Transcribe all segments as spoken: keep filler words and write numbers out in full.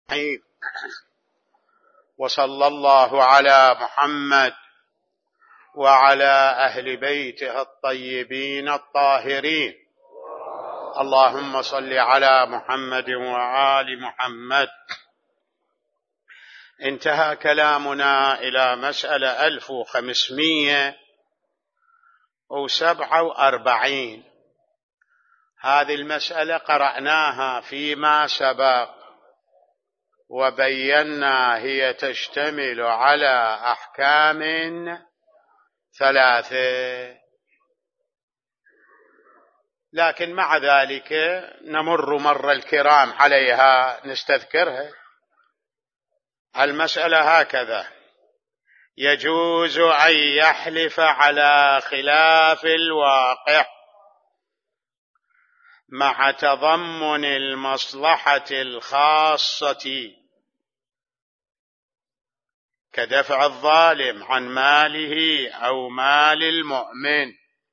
وصلى الله على محمد وعلى أهل بيته الطيبين الطاهرين. اللهم صل على محمد وآل محمد. انتهى كلامنا إلى مسألة ألف وخمسمائة وسبعة وأربعين. هذه المسألة قرأناها فيما سبق وبينا هي تشتمل على أحكام ثلاثة، لكن مع ذلك نمر مر الكرام عليها نستذكرها. المسألة هكذا: يجوز أن يحلف على خلاف الواقع مع تضمن المصلحة الخاصة كدفع الظالم عن ماله أو مال المؤمن.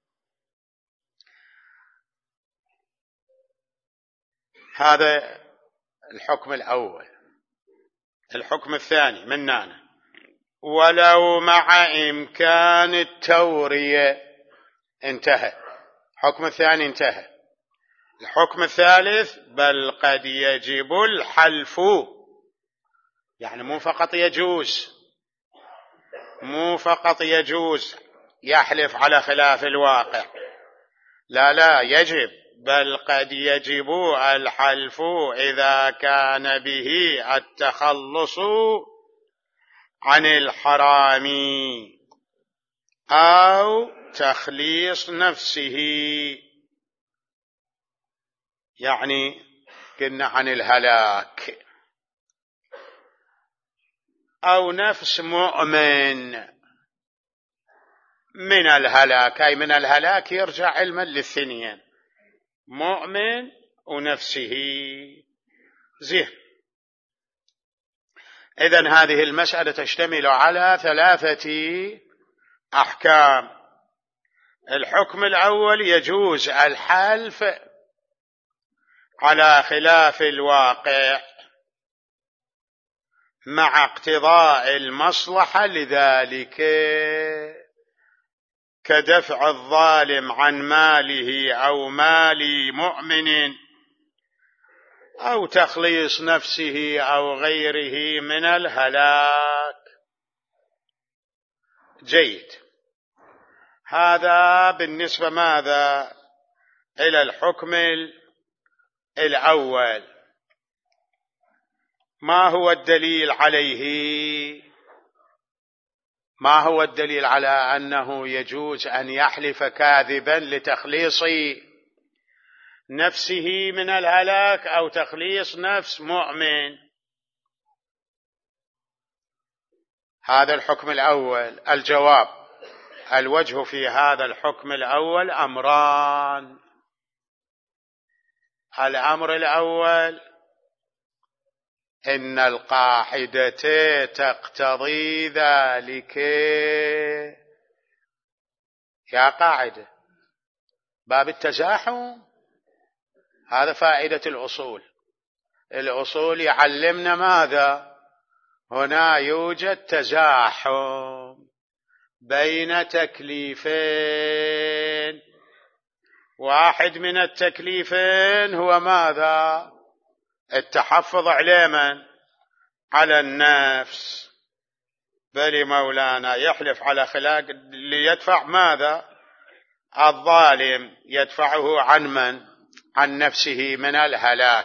هذا الحكم الأول. الحكم الثاني منانا: ولو مع إمكان التورية. انتهى الحكم الثاني، انتهى. الحكم الثالث: بل قد يجب الحلف. يعني مو فقط يجوز، مو فقط يجوز يحلف على خلاف الواقع، لا لا يجب، بل قد يجب الحلف إذا كان به التخلص عن الحرام أو تخليص نفسه. يعني كنا عن الهلاك، أو نفس مؤمن من الهلاك. أي من الهلاك يرجع علما للثنين، مؤمن ونفسه. زين. إذن هذه المسألة تشتمل على ثلاثة أحكام. الحكم الأول: يجوز الحلف على خلاف الواقع مع اقتضاء المصلحة لذلك كدفع الظالم عن ماله أو مال مؤمن أو تخليص نفسه أو غيره من الهلاك. جيد. هذا بالنسبة ماذا إلى الحكم الأول. ما هو الدليل عليه؟ ما هو الدليل على أنه يجوز أن يحلف كاذبا لتخليص نفسه من الهلاك أو تخليص نفس مؤمن؟ هذا الحكم الأول. الجواب: الوجه في هذا الحكم الأول أمران. الأمر الأول: إن القاعدة تقتضي ذلك. يا قاعدة باب التزاحم، هذا فائدة الأصول. الأصول يعلمنا ماذا؟ هنا يوجد تزاحم بين تكليفين، واحد من التكليفين هو ماذا؟ التحفظ على من؟ على النفس. بل مولانا يحلف على خلاف ليدفع ماذا؟ الظالم يدفعه عن من؟ عن نفسه من الهلاك.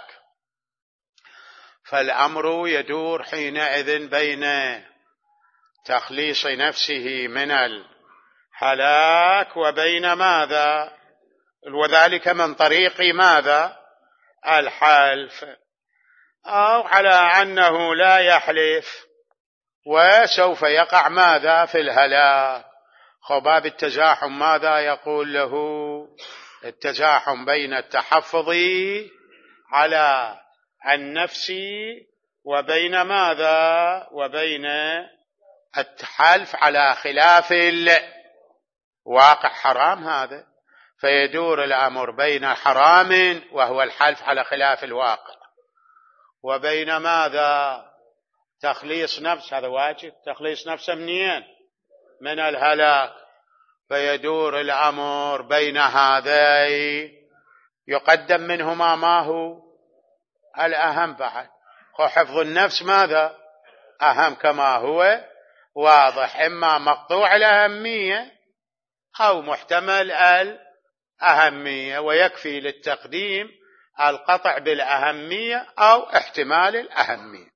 فالأمر يدور حينئذ بين تخليص نفسه من الهلاك وبين ماذا؟ وذلك من طريق ماذا؟ الحلف. أو على أنه لا يحلف وسوف يقع ماذا؟ في الهلاك. خباب التزاحم ماذا يقول له؟ التزاحم بين التحفظ على النفس وبين ماذا؟ وبين الحلف على خلاف الواقع. حرام هذا، فيدور الأمر بين حرام وهو الحلف على خلاف الواقع، وبين ماذا؟ تخليص نفس، هذا واجب، تخليص نفسه منين؟ من الهلاك. فيدور الأمر بين هذين، يقدم منهما ما هو الأهم بعد. وحفظ النفس ماذا؟ أهم كما هو واضح، إما مقطوع الأهمية أو محتمل الأهمية، ويكفي للتقديم القطع بالأهمية أو احتمال الأهمية.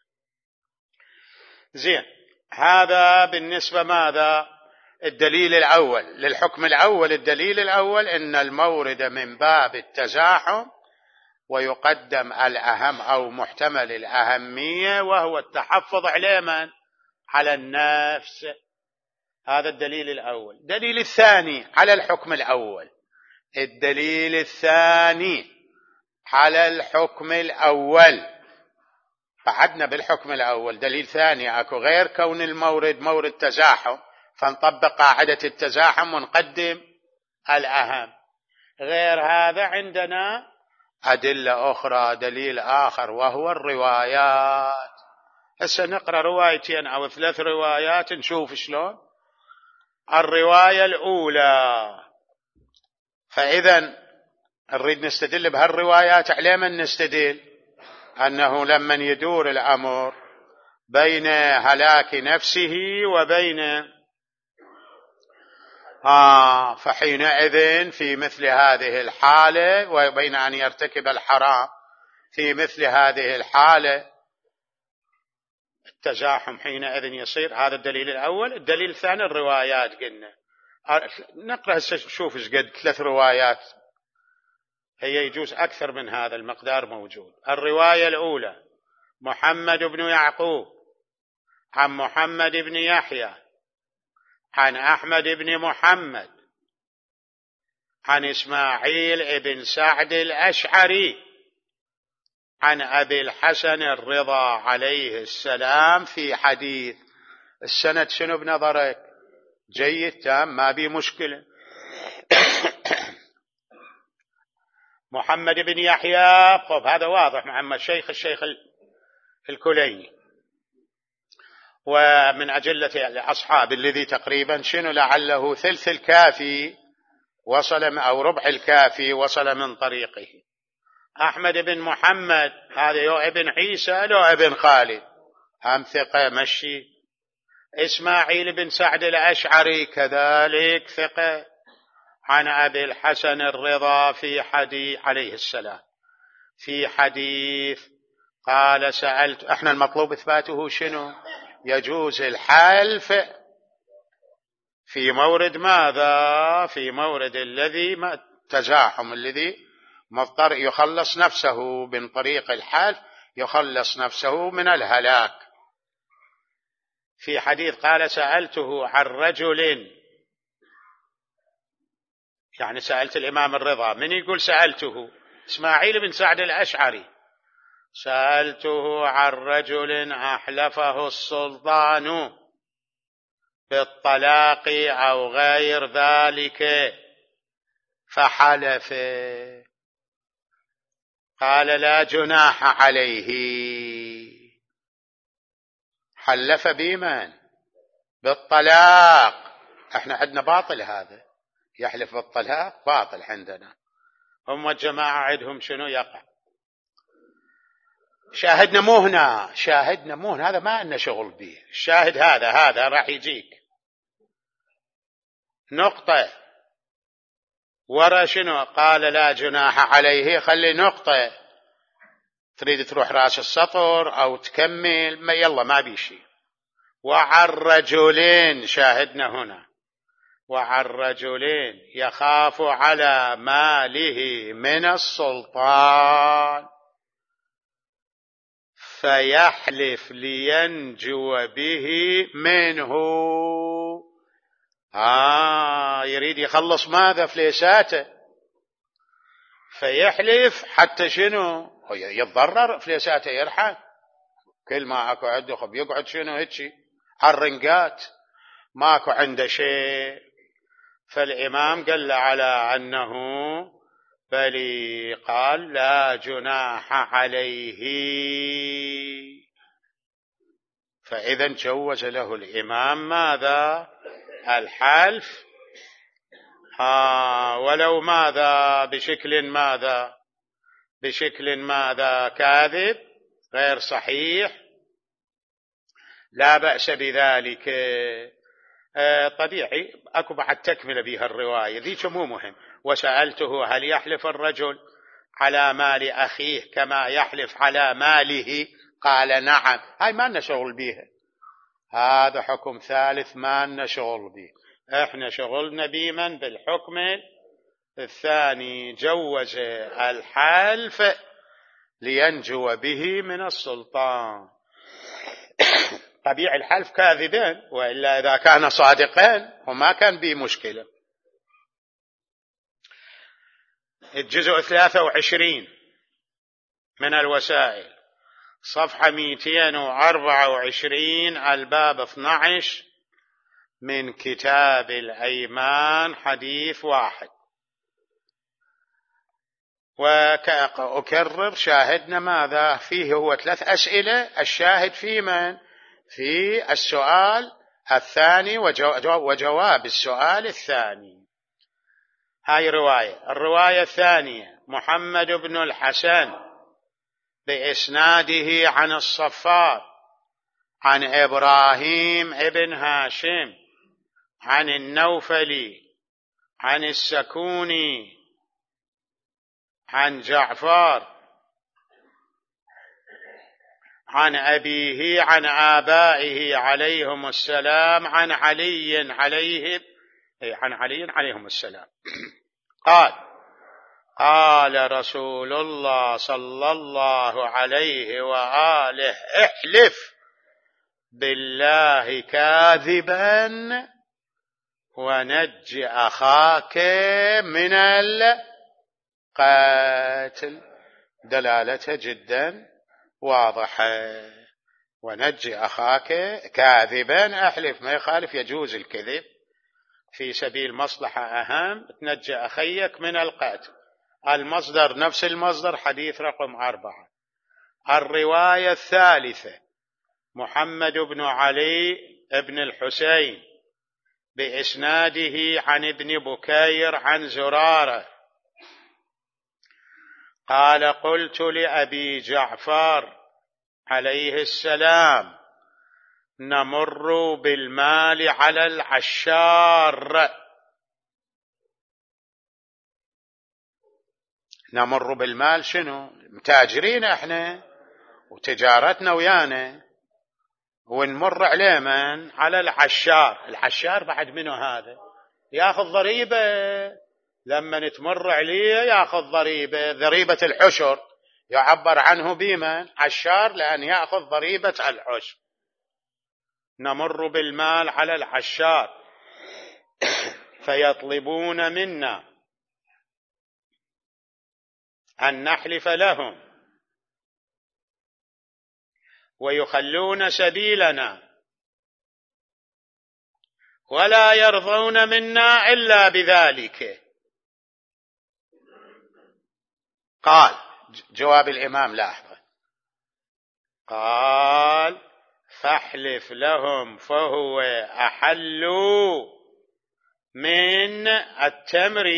زين، هذا بالنسبة ماذا؟ الدليل الأول للحكم الأول. الدليل الأول إن المورد من باب التزاحم، ويقدم الأهم أو محتمل الأهمية، وهو التحفظ على من؟ على النفس. هذا الدليل الأول. الدليل الثاني على الحكم الأول. الدليل الثاني على الحكم الأول. بعدنا بالحكم الأول دليل ثاني أكو غير كون المورد مورد تزاحم، فنطبق قاعدة التزاحم ونقدم الأهم. غير هذا عندنا أدلة أخرى، دليل آخر وهو الروايات. هسه نقرأ روايتين أو ثلاث روايات نشوف شلون. الرواية الأولى، فإذا نريد نستدل بهالروايات على من نستدل؟ أنه لما يدور الأمر بين هلاك نفسه وبين آه فحينئذ في مثل هذه الحالة، وبين أن يرتكب الحرام في مثل هذه الحالة، التزاحم حينئذ يصير. هذا الدليل الأول. الدليل الثاني الروايات. قلنا نقرأ شوف ايش قد ثلاث روايات، هي يجوز أكثر من هذا المقدار موجود. الرواية الأولى محمد بن يعقوب عن محمد بن يحيى عن أحمد بن محمد عن إسماعيل بن سعد الأشعري عن أبي الحسن الرضا عليه السلام في حديث. السند شنو بنظرك؟ جيد، تام، ما بي مشكلة. محمد بن يحيى، طب هذا واضح، محمد شيخ الشيخ الكليني، ومن أجلة الأصحاب الذي تقريبا شنو لعله ثلث الكافي وصل أو ربع الكافي وصل من طريقه. أحمد بن محمد هذا يو ابن عيسى لو ابن خالد، هم ثقة مشي. إسماعيل بن سعد الأشعري كذلك ثقة، عن أبي الحسن الرضا في حديث عليه السلام في حديث قال سألت. احنا المطلوب إثباته شنو؟ يجوز الحلف في مورد ماذا؟ في مورد الذي ما تزاحم، الذي مضطر يخلص نفسه من طريق الحلف، يخلص نفسه من الهلاك. في حديث قال سألته عن رجل، يعني سألت الإمام الرضا. من يقول سألته؟ إسماعيل بن سعد الأشعري. سألته عن رجل أحلفه السلطان بالطلاق أو غير ذلك فحلف، قال لا جناح عليه. حلف بمن؟ بالطلاق. احنا عندنا باطل، هذا يحلف بالطلاق باطل عندنا. هم الجماعة عندهم شنو يقع؟ شاهدنا مو هنا، شاهدنا مو هنا، هذا ما لنا شغل به. الشاهد هذا هذا راح يجيك نقطة ورا شنو؟ قال لا جناح عليه، خلي نقطة، تريد تروح راس السطر أو تكمل ما يلا ما بيشي. وعن رجلين، شاهدنا هنا، وعن رجلين يخاف على ماله من السلطان فيحلف لينجو به منه. آه يريد يخلص ماذا؟ فليساته، فيحلف حتى شنو؟ يتضرر فليساته، يرحل. كل ما اكو عنده خب يقعد شنو هيك عالرنقات، ماكو عنده شيء. فالإمام قال على أنه بل قال لا جناح عليه، فإذا جوز له الإمام ماذا؟ الحلف، آه ولو ماذا؟ بشكل ماذا؟ بشكل ماذا؟ كاذب غير صحيح، لا بأس بذلك. آه طبيعي أكو بعد تكمل بها الرواية ذيك مو مهم. وسألته هل يحلف الرجل على مال أخيه كما يحلف على ماله؟ قال نعم. هاي ما لنا شغل بيها، هذا حكم ثالث ما لنا شغل به، احنا شغلنا بمن؟ بالحكم الثاني، جوز الحلف لينجو به من السلطان. طبيعي الحلف كاذبين، وإلا إذا كان صادقين وما كان به مشكلة. الجزء ثلاثة وعشرين من الوسائل، صفحة مئتين وأربعة وعشرين، الباب اثني عشر من كتاب الأيمان، حديث واحد. وأكرر شاهدنا ماذا فيه؟ هو ثلاث أسئلة، الشاهد في من؟ في السؤال الثاني وجواب السؤال الثاني. هاي رواية. الرواية الثانية محمد بن الحسن بإسناده عن الصفار عن إبراهيم ابن هاشم عن النوفلي عن السكوني عن جعفر عن أبيه عن آبائه عليهم السلام عن علي عليه عن علي عليهم السلام قال قال رسول الله صلى الله عليه وآله احلف بالله كاذبا ونج أخاك من القتل. دلالته جدا واضحة. ونج أخاك كاذبا، أحلف ما يخالف، يجوز الكذب في سبيل مصلحة أهم، تنجي أخيك من القتل. المصدر نفس المصدر، حديث رقم أربعة. الرواية الثالثة محمد بن علي بن الحسين بإسناده عن ابن بكير عن زرارة قال قلت لأبي جعفر عليه السلام نمر بالمال على العشار. نمر بالمال شنو؟ متاجرين احنا وتجارتنا ويانا، ونمر عليه من؟ على العشار. العشار بعد منه هذا؟ ياخذ ضريبة، لما نتمر عليه ياخذ ضريبة، ضريبة العشر يعبر عنه بمن؟ عشار، لأن ياخذ ضريبة العشر. نمر بالمال على العشار فيطلبون منا أن نحلف لهم ويخلون سبيلنا ولا يرضون منا إلا بذلك. قال جواب الإمام لاحظ، قال فاحلف لهم فهو أحل من التمر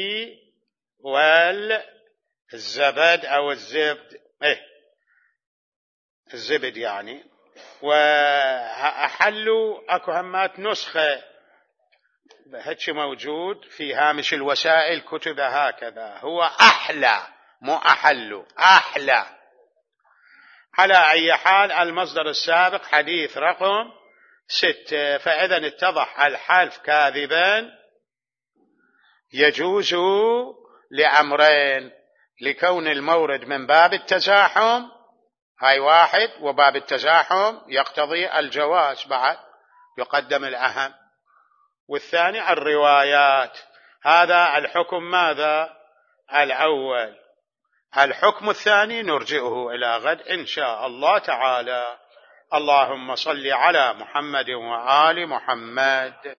والزبد أو الزبد، إيه الزبد يعني. وأحلوا أكو همات نسخة هاتش موجود في هامش الوسائل كتب هكذا، هو أحلى مو أحلوا، أحلى. على أي حال المصدر السابق حديث رقم ستة. فإذا اتضح الحلف كاذبا يجوز لأمرين: لكون المورد من باب التزاحم، هاي واحد، وباب التزاحم يقتضي الجواز، بعد يقدم الأهم. والثاني الروايات. هذا الحكم ماذا؟ الأول. الحكم الثاني نرجئه إلى غد إن شاء الله تعالى. اللهم صل على محمد وآل محمد.